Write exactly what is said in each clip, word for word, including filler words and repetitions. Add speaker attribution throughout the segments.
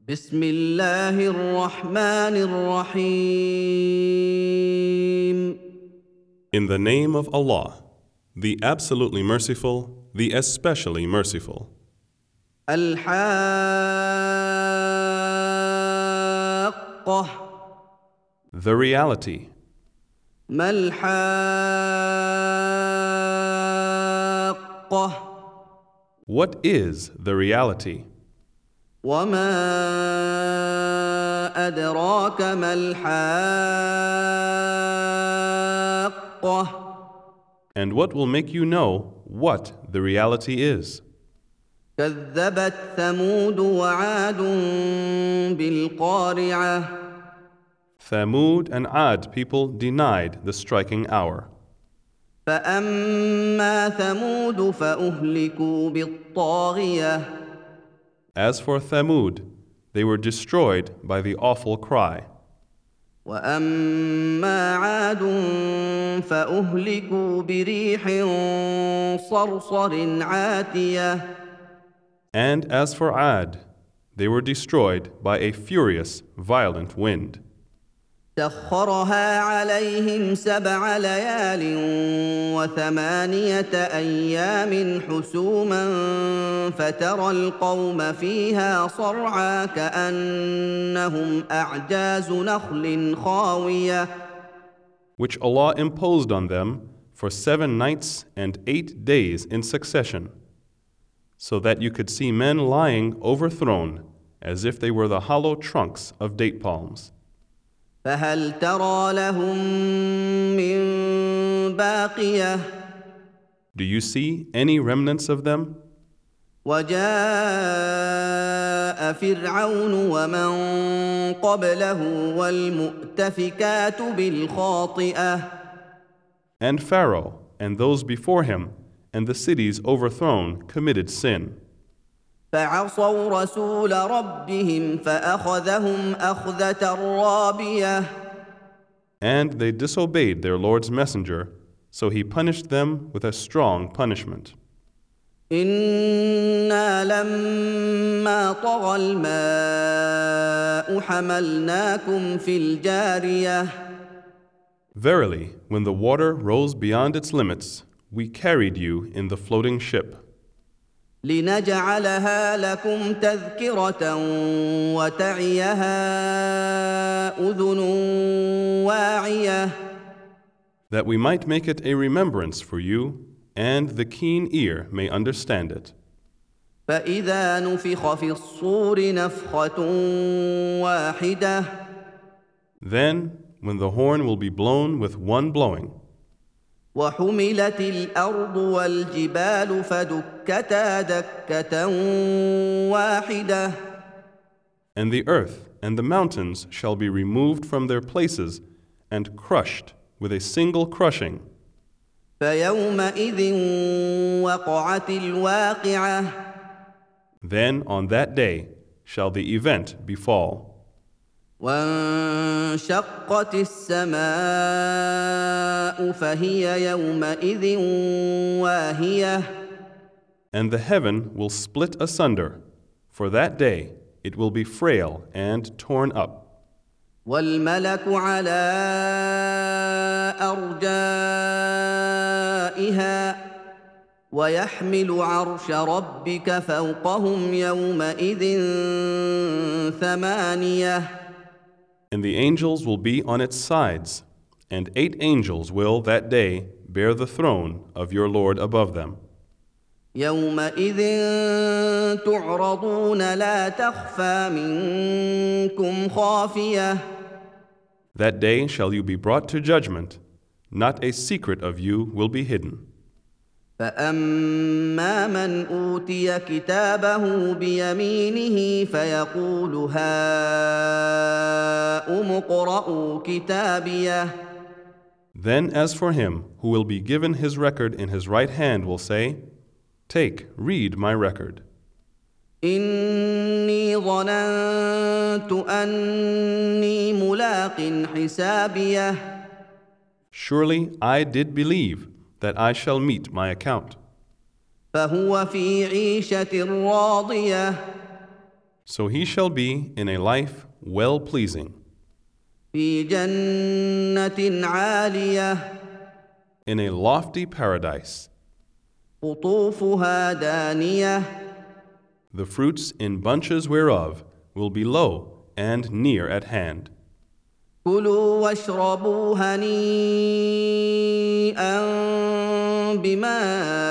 Speaker 1: بسم الله الرحمن الرحيم.
Speaker 2: In the name of Allah, the absolutely merciful, the especially merciful.
Speaker 1: الحاقة.
Speaker 2: The reality.
Speaker 1: ما الحاقة.
Speaker 2: What is the reality?
Speaker 1: وما أدراك ما الحاقة.
Speaker 2: And what will make you know what the reality is?
Speaker 1: كذبت ثمود وعاد بالقارعة.
Speaker 2: Thamud and Ad people denied the striking hour.
Speaker 1: فأما ثمود فأهلكوا بالطاغية.
Speaker 2: As for Thamud, they were destroyed by the awful cry.
Speaker 1: وأما عاد فأهلكوا بريح صرصر عاتية.
Speaker 2: And as for Ad, they were destroyed by a furious, violent wind.
Speaker 1: سخرها عليهم سبع ليال وثمانية أيام حسوما فترى القوم فيها صرعى كأنهم أعجاز نخل خاوية.
Speaker 2: Which Allah imposed on them for seven nights and eight days in succession, so that you could see men lying overthrown as if they were the hollow trunks of date palms.
Speaker 1: فهل ترى لهم من باقية.
Speaker 2: Do you see any remnants of them?
Speaker 1: وجاء فرعون ومن قبله والمؤتفكات بالخاطئة.
Speaker 2: And Pharaoh and those before him and the cities overthrown committed sin.
Speaker 1: فعصوا رسول ربهم فأخذهم أخذة رابية.
Speaker 2: And they disobeyed their Lord's messenger, so he punished them with a strong punishment.
Speaker 1: إنا لما طغى الماء حملناكم في الجارية.
Speaker 2: Verily, when the water rose beyond its limits, we carried you in the floating ship.
Speaker 1: لنجعلها لكم تذكرة وتعيها أذن واعية.
Speaker 2: That we might make it a remembrance for you, and the keen ear may understand it.
Speaker 1: فإذا نفخ في الصور نفخة واحدة.
Speaker 2: Then, when the horn will be blown with one blowing,
Speaker 1: وحملت الأرض والجبال فدكتا دكة واحدة.
Speaker 2: and the earth and the mountains shall be removed from their places and crushed with a single crushing.
Speaker 1: فيومئذ وقعت الواقعة.
Speaker 2: Then on that day shall the event befall.
Speaker 1: وانشقت السماء فهي يومئذ واهية.
Speaker 2: And the heaven will split asunder. For that day it will be frail and torn up.
Speaker 1: والملك على أرجائها ويحمل عرش ربك فوقهم يومئذ ثمانية.
Speaker 2: And the angels will be on its sides, and eight angels will that day bear the throne of your Lord above them.
Speaker 1: يومئذ تعرضون لا تخفى منكم خافية.
Speaker 2: That day shall you be brought to judgment, not a secret of you will be hidden.
Speaker 1: فأما من أوتي كتابه بيمينه فيقول هاؤم اقرءوا كتابيه.
Speaker 2: Then as for him who will be given his record in his right hand will say, Take, read my record.
Speaker 1: إني ظننت أني ملاق حسابيه.
Speaker 2: Surely I did believe that I shall meet my account.
Speaker 1: فهو في عيشة راضية.
Speaker 2: So he shall be in a life well-pleasing,
Speaker 1: في جنة عالية
Speaker 2: in a lofty paradise.
Speaker 1: قطوفها دانية
Speaker 2: The fruits in bunches whereof will be low and near at hand.
Speaker 1: كلوا واشربوا هنيئا بما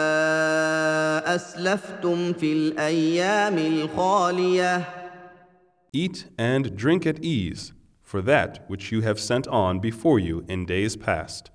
Speaker 1: أسلفتم في الأيام الخالية
Speaker 2: Eat and drink at ease for that which you have sent on before you in days past.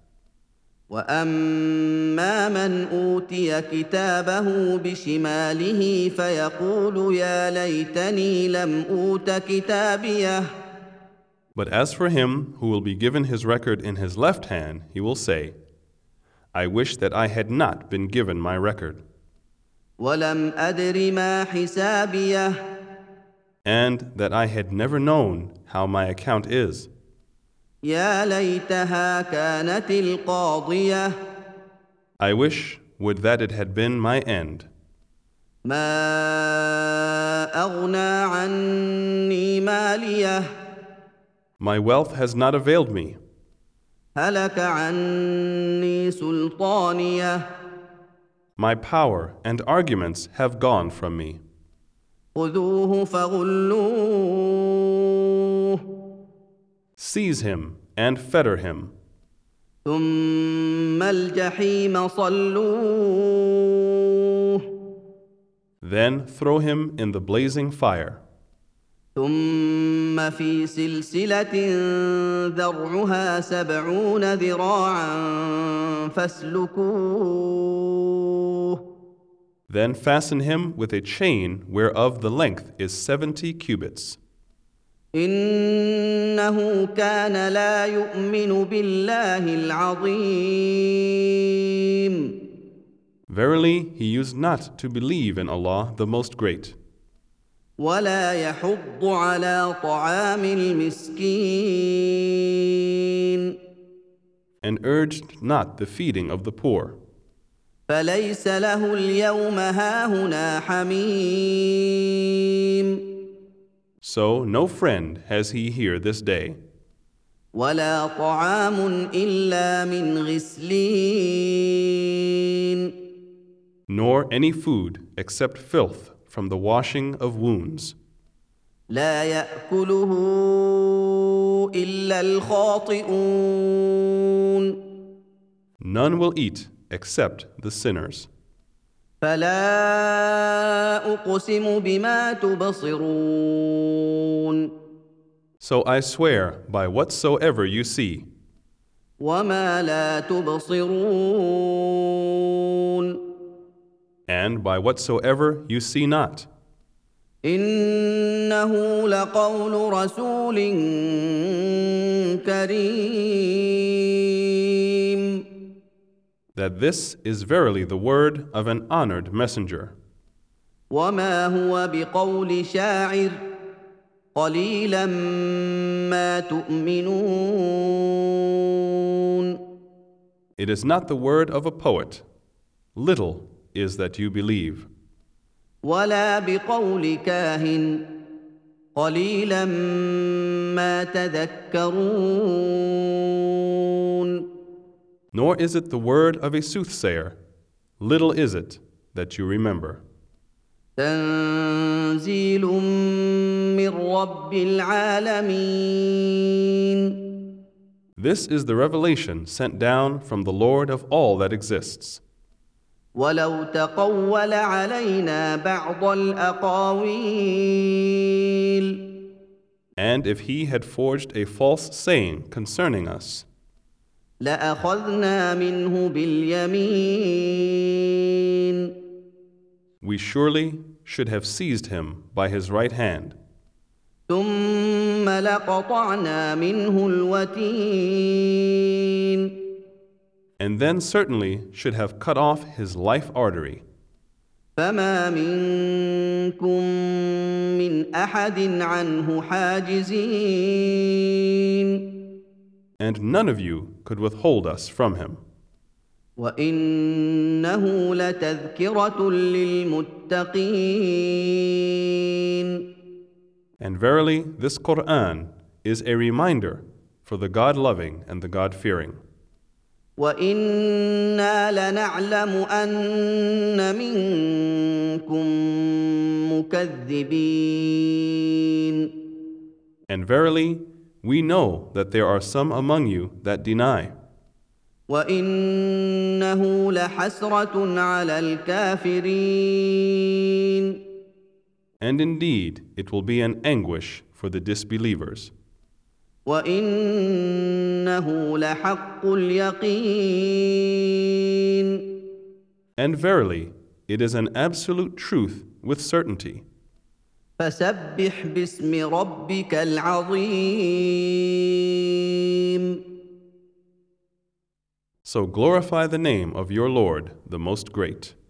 Speaker 1: وأما من أوتي كتابه بشماله فيقول يا ليتني لم أوت كتابيه
Speaker 2: But as for him who will be given his record in his left hand, he will say, I wish that I had not been given my record,
Speaker 1: ولم أدر ما حسابيه
Speaker 2: and that I had never known how my account is.
Speaker 1: يا ليتها كانت القاضية
Speaker 2: I wish would that it had been my end.
Speaker 1: ما أغنى عني ماليه
Speaker 2: My wealth has not availed me.
Speaker 1: هلك عني سلطانيه
Speaker 2: My power and arguments have gone from me.
Speaker 1: خذوه فغلوه
Speaker 2: Seize him and fetter him,
Speaker 1: ثم الجحيم صلوه
Speaker 2: then throw him in the blazing fire.
Speaker 1: ثم في سلسلة ذرعها سبعون ذراعا فاسلكوه
Speaker 2: Then fasten him with a chain whereof the length is seventy cubits.
Speaker 1: إنه كان لا يؤمن بالله العظيم
Speaker 2: Verily, he used not to believe in Allah the Most Great,
Speaker 1: ولا يحض على طعام المسكين
Speaker 2: and urged not the feeding of the poor.
Speaker 1: فليس له اليوم هاهنا حميم
Speaker 2: So no friend has he here this day,
Speaker 1: ولا طعام إلا من غسلين
Speaker 2: nor any food except filth from the washing of wounds.
Speaker 1: لا يأكله إلا الخاطئون
Speaker 2: None will eat except the sinners.
Speaker 1: فلا أقسم بما تبصرون
Speaker 2: So I swear by whatsoever you see,
Speaker 1: وما لا تبصرون
Speaker 2: and by whatsoever you see not,
Speaker 1: إنه لقول رسول كريم
Speaker 2: that this is verily the word of an honored messenger,
Speaker 1: وما هو بقول شاعر قليلا ما تؤمنون
Speaker 2: It is not the word of a poet. Little is that you believe.
Speaker 1: ولا بقول كاهن قليلا ما تذكرون
Speaker 2: Nor is it the word of a soothsayer. Little is it that you remember.
Speaker 1: تنزيل من رب العالمين
Speaker 2: This is the revelation sent down from the Lord of all that exists.
Speaker 1: ولو تقول علينا بعض الأقاويل
Speaker 2: And if he had forged a false saying concerning us,
Speaker 1: لأخذنا منه باليمين
Speaker 2: we surely should have seized him by his right hand,
Speaker 1: ثم لقطعنا منه الوتين
Speaker 2: and then certainly should have cut off his life artery.
Speaker 1: فما منكم من أحد عنه حاجزين
Speaker 2: And none of you could withhold us from him.
Speaker 1: وإنه لتذكرة للمتقين
Speaker 2: And verily, this Qur'an is a reminder for the God-loving and the God-fearing.
Speaker 1: وَإِنَّا لَنَعْلَمُ أَنَّ مِنكُم مُّكَذِّبِينَ.
Speaker 2: And verily, we know that there are some among you that deny.
Speaker 1: وَإِنَّهُ لَحَسْرَةٌ عَلَى الْكَافِرِينَ.
Speaker 2: And indeed, it will be an anguish for the disbelievers.
Speaker 1: وَإِنَّهُ لَحَقُّ الْيَقِينِ.
Speaker 2: And verily, it is an absolute truth with certainty.
Speaker 1: فَسَبِّحْ بِاسْمِ رَبِّكَ الْعَظِيمِ.
Speaker 2: So glorify the name of your Lord, the Most Great.